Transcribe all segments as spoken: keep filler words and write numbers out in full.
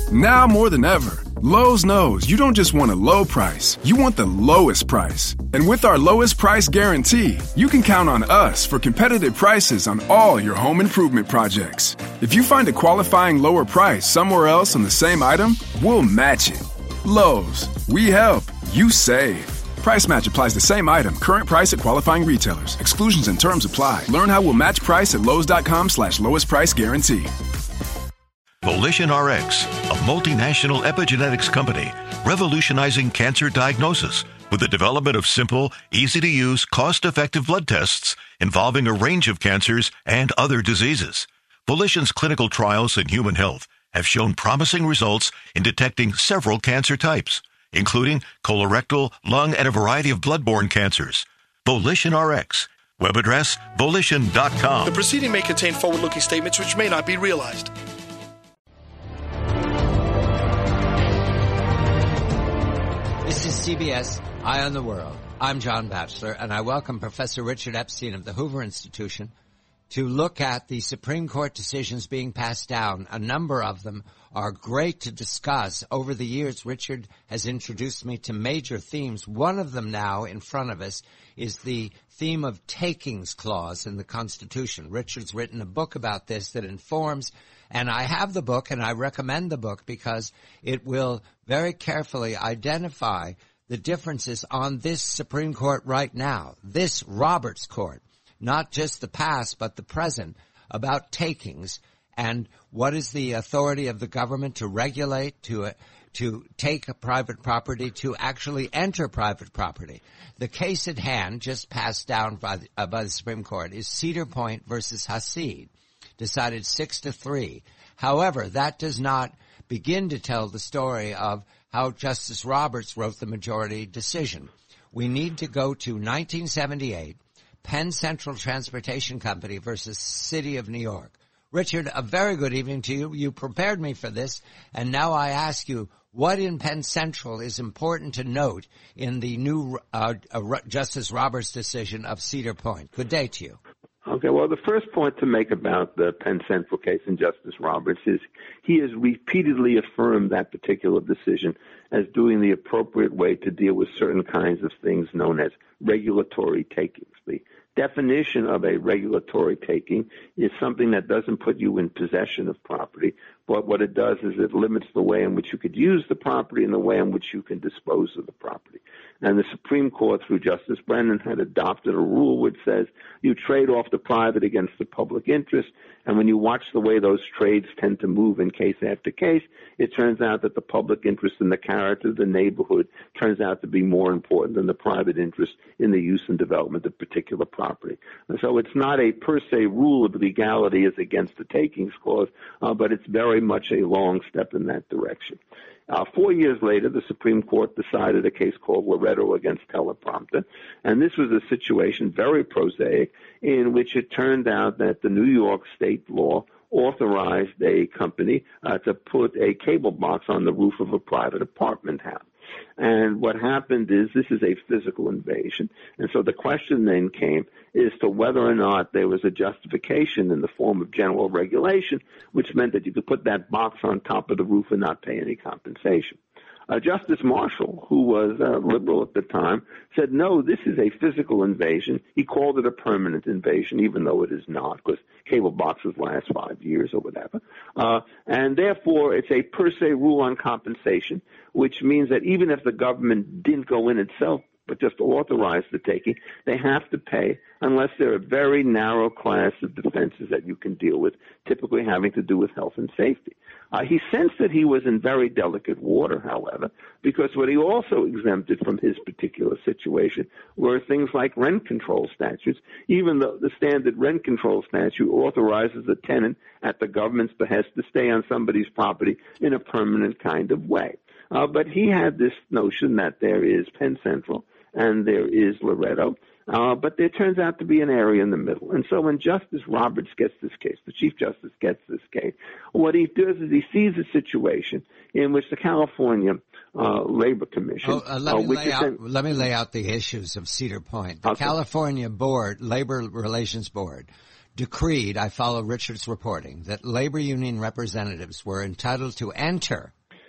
Now more than ever, Lowe's knows you don't just want a low price, you want the lowest price. And with our lowest price guarantee, you can count on us for competitive prices on all your home improvement projects. If you find a qualifying lower price somewhere else on the same item, we'll match it. Lowe's, we help, you save. Price match applies the same item. Current price at qualifying retailers. Exclusions and terms apply. Learn how we'll match price at Lowe's.com slash lowest price guarantee. Volition R X, a multinational epigenetics company revolutionizing cancer diagnosis with the development of simple, easy-to-use, cost-effective blood tests involving a range of cancers and other diseases. Volition's clinical trials in human health have shown promising results in detecting several cancer types, including colorectal, lung, and a variety of blood-borne cancers. Volition R X. Web address, volition dot com. The proceeding may contain forward-looking statements which may not be realized. This is C B S Eye on the World. I'm John Batchelor, and I welcome Professor Richard Epstein of the Hoover Institution to look at the Supreme Court decisions being passed down. A number of them are great to discuss. Over the years, Richard has introduced me to major themes. One of them now in front of us is the theme of takings clause in the Constitution. Richard's written a book about this that informs, and I have the book, and I recommend the book because it will very carefully identify the differences on this Supreme Court right now, this Roberts Court, not just the past but the present, about takings and what is the authority of the government to regulate, to uh, to take a private property, to actually enter private property. The case at hand, just passed down by the, uh, by the Supreme Court, is Cedar Point versus Hasid, decided six to three. However, that does not begin to tell the story of how Justice Roberts wrote the majority decision. We need to go to nineteen seventy-eight, Penn Central Transportation Company versus City of New York. Richard, a very good evening to you. You prepared me for this, and now I ask you, what in Penn Central is important to note in the new uh, uh, Justice Roberts decision of Cedar Point? Good day to you. Okay, well, the first point to make about the Penn Central case and Justice Roberts is he has repeatedly affirmed that particular decision as doing the appropriate way to deal with certain kinds of things known as regulatory takings. The definition of a regulatory taking is something that doesn't put you in possession of property, but what it does is it limits the way in which you could use the property and the way in which you can dispose of the property. And the Supreme Court, through Justice Brennan, had adopted a rule which says you trade off the private against the public interest, and when you watch the way those trades tend to move in case after case, it turns out that the public interest in the character of the neighborhood turns out to be more important than the private interest in the use and development of particular property. And so it's not a per se rule of legality as against the takings clause, uh, but it's very much a long step in that direction. Uh, four years later, the Supreme Court decided a case called Loretto against Teleprompter, and this was a situation very prosaic in which it turned out that the New York state law authorized a company uh, to put a cable box on the roof of a private apartment house. And what happened is this is a physical invasion. And so the question then came as to whether or not there was a justification in the form of general regulation, which meant that you could put that box on top of the roof and not pay any compensation. Uh, Justice Marshall, who was uh, liberal at the time, said, no, this is a physical invasion. He called it a permanent invasion, even though it is not, because cable boxes last five years or whatever. Uh, and therefore, it's a per se rule on compensation, which means that even if the government didn't go in itself, but just authorize the taking, they have to pay unless there are a very narrow class of defenses that you can deal with, typically having to do with health and safety. Uh, he sensed that he was in very delicate water, however, because what he also exempted from his particular situation were things like rent control statutes, even though the standard rent control statute authorizes a tenant at the government's behest to stay on somebody's property in a permanent kind of way. Uh, but he had this notion that there is Penn Central and there is Loretto, uh, but there turns out to be an area in the middle. And so when Justice Roberts gets this case, the Chief Justice gets this case, what he does is he sees a situation in which the California uh, Labor Commission... Oh, uh, let, uh, me lay out, in, let me lay out the issues of Cedar Point. The okay. California Board, Labor Relations Board, decreed, I follow Richard's reporting, that labor union representatives were entitled to enter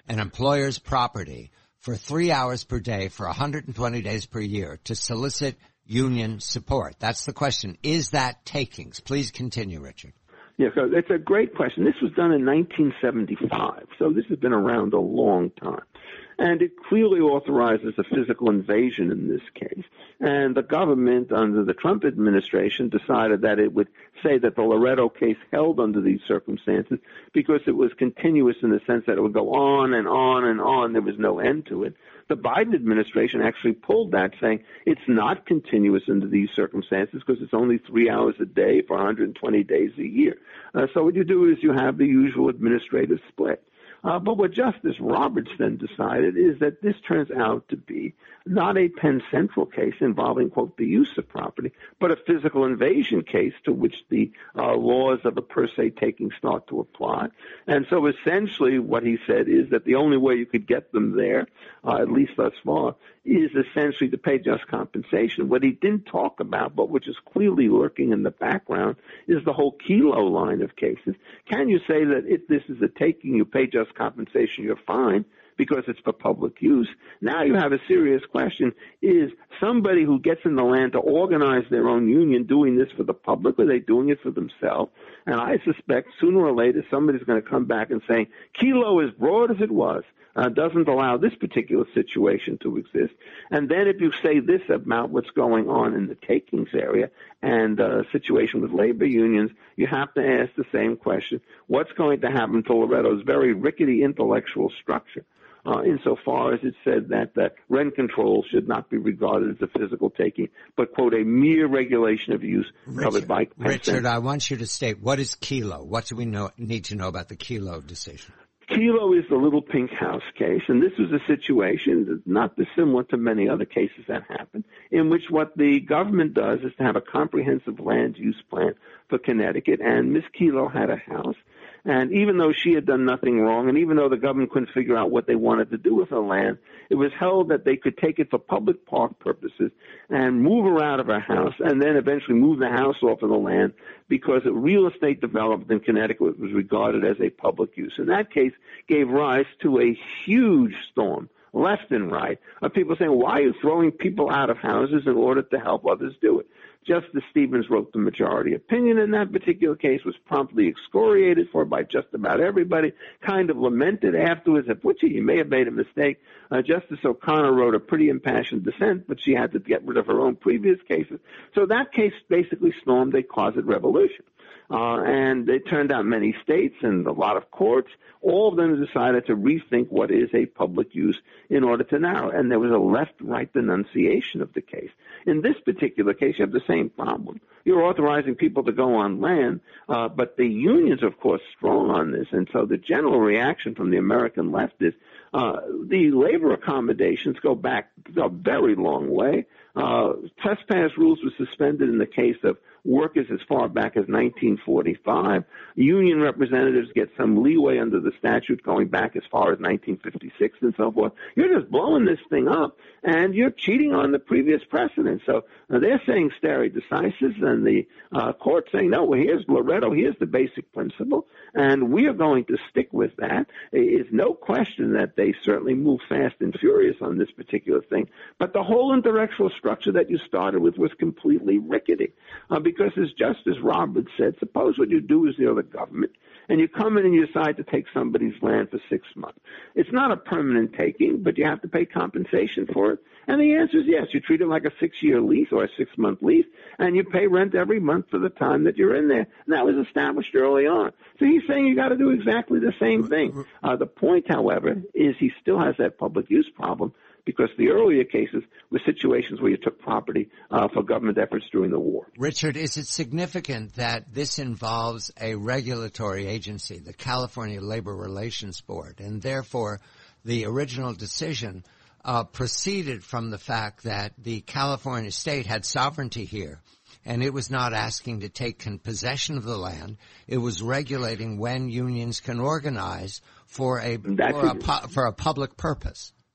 an employer's property for three hours per day for one hundred twenty days per year to solicit union support? That's the question. Is that takings? Please continue, Richard. Yeah, so it's a great question. This was done in nineteen seventy-five, so this has been around a long time. And it clearly authorizes a physical invasion in this case. And the government, under the Trump administration, decided that it would say that the Loretto case held under these circumstances because it was continuous in the sense that it would go on and on and on. There was no end to it. The Biden administration actually pulled that, saying it's not continuous under these circumstances because it's only three hours a day for one hundred twenty days a year. Uh, so what you do is you have the usual administrative split. Uh, but what Justice Roberts then decided is that this turns out to be not a Penn Central case involving, quote, the use of property, but a physical invasion case to which the uh, laws of a per se taking start to apply. And so essentially what he said is that the only way you could get them there, uh, at least thus far, is essentially to pay just compensation. What he didn't talk about, but which is clearly lurking in the background, is the whole Kelo line of cases. Can you say that if this is a taking, you pay just compensation, you're fine because it's for public use? Now you have a serious question. Is somebody who gets in the land to organize their own union doing this for the public, or are they doing it for themselves? And I suspect sooner or later somebody's going to come back and say, Kelo, as broad as it was, Uh, doesn't allow this particular situation to exist. And then if you say this about what's going on in the takings area and uh, situation with labor unions, you have to ask the same question. What's going to happen to Loretto's very rickety intellectual structure, uh, insofar as it said that, that rent control should not be regarded as a physical taking, but, quote, a mere regulation of use Richard, covered by Richard, I want you to state, what is Kelo? What do we know, need to know about the Kelo decision? Kelo is the Little Pink House case, and this was a situation that's not dissimilar to many other cases that happened, in which what the government does is to have a comprehensive land use plan for Connecticut, and Miss Kelo had a house. And even though she had done nothing wrong, and even though the government couldn't figure out what they wanted to do with her land, it was held that they could take it for public park purposes and move her out of her house and then eventually move the house off of the land because real estate development in Connecticut was regarded as a public use. And that case gave rise to a huge storm, left and right, of people saying, why are you throwing people out of houses in order to help others do it? Justice Stevens wrote the majority opinion in that particular case, was promptly excoriated for by just about everybody, kind of lamented afterwards that, which you may have made a mistake. Uh, Justice O'Connor wrote a pretty impassioned dissent, but she had to get rid of her own previous cases. So that case basically stormed a closet revolution. Uh, and it turned out many states and a lot of courts, all of them decided to rethink what is a public use in order to narrow. And there was a left-right denunciation of the case. In this particular case, you have the same problem. You're authorizing people to go on land, uh, but the unions, of course, strong on this. And so the general reaction from the American left is uh, the labor accommodations go back a very long way. Uh, trespass rules were suspended in the case of workers as far back as nineteen forty-five. Union representatives get some leeway under the statute going back as far as nineteen fifty-six and so forth. You're just blowing this thing up, and you're cheating on the previous precedent. So uh, they're saying stare decisis, and the uh, court saying, no, well, here's Loretto, here's the basic principle, and we are going to stick with that. It is no question that they certainly move fast and furious on this particular thing, but the whole intellectual structure that you started with was completely rickety. Uh, because as Justice Roberts said, suppose what you do is you're the government and you come in and you decide to take somebody's land for six months. It's not a permanent taking, but you have to pay compensation for it. And the answer is yes. You treat it like a six-year lease or a six-month lease, and you pay rent every month for the time that you're in there. And that was established early on. So he's saying you got to do exactly the same thing. Uh, the point, however, is he still has that public use problem, because the earlier cases were situations where you took property uh, for government efforts during the war. Richard, is it significant that this involves a regulatory agency, the California Labor Relations Board, and therefore the original decision uh, proceeded from the fact that the California state had sovereignty here, and it was not asking to take possession of the land. It was regulating when unions can organize for a, for a, for a public purpose.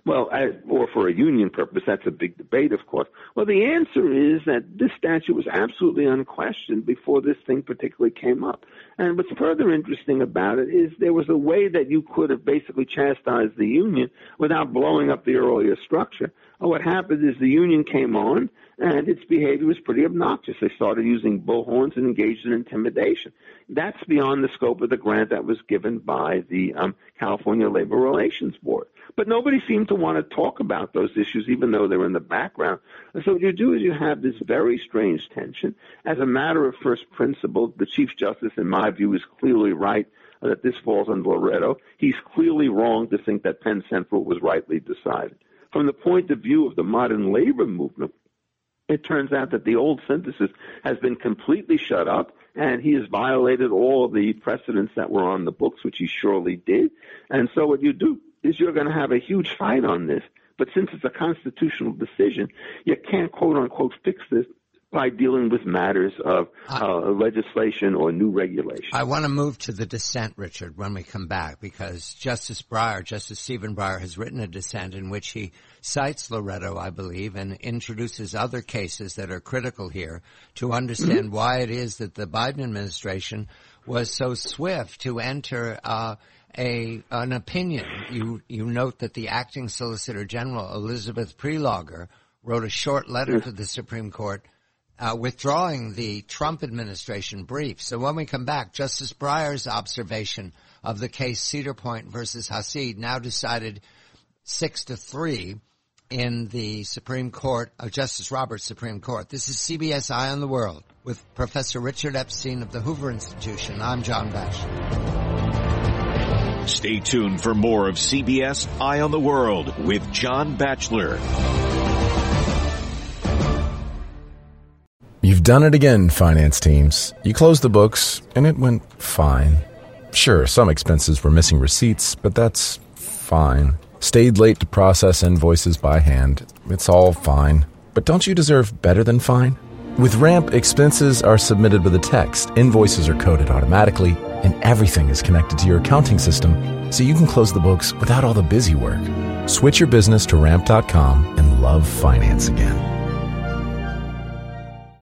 Well, I, or for a union purpose, that's a big debate, of course. Well, the answer is that this statute was absolutely unquestioned before this thing particularly came up. And what's further interesting about it is there was a way that you could have basically chastised the union without blowing up the earlier structure. Well, what happened is the union came on, and its behavior was pretty obnoxious. They started using bullhorns and engaged in intimidation. That's beyond the scope of the grant that was given by the um, California Labor Relations Board. But nobody seemed to want to talk about those issues, even though they were in the background. And so what you do is you have this very strange tension. As a matter of first principle, the Chief Justice, in my view, is clearly right that this falls under Loretto. He's clearly wrong to think that Penn Central was rightly decided. From the point of view of the modern labor movement, it turns out that the old synthesis has been completely shut up, and he has violated all of the precedents that were on the books, which he surely did. And so what you do is you're going to have a huge fight on this. But since it's a constitutional decision, you can't, quote-unquote, fix this by dealing with matters of uh, legislation or new regulation. I want to move to the dissent, Richard, when we come back, because Justice Breyer, Justice Stephen Breyer, has written a dissent in which he cites Loretto, I believe, and introduces other cases that are critical here to understand mm-hmm. why it is that the Biden administration was so swift to enter uh, a an opinion. You you note that the acting Solicitor General, Elizabeth Prelogar, wrote a short letter mm-hmm. to the Supreme Court Uh, withdrawing the Trump administration brief. So when we come back, Justice Breyer's observation of the case Cedar Point versus Hasid, now decided six to three in the Supreme Court, of Justice Roberts' Supreme Court. This is C B S Eye on the World with Professor Richard Epstein of the Hoover Institution. I'm John Batchelor. Stay tuned for more of C B S Eye on the World with John Batchelor. You've done it again, finance teams. You closed the books, and it went fine. Sure, some expenses were missing receipts, but that's fine. Stayed late to process invoices by hand. It's all fine. But don't you deserve better than fine? With Ramp, expenses are submitted with a text, invoices are coded automatically, and everything is connected to your accounting system, so you can close the books without all the busy work. Switch your business to ramp dot com and love finance again.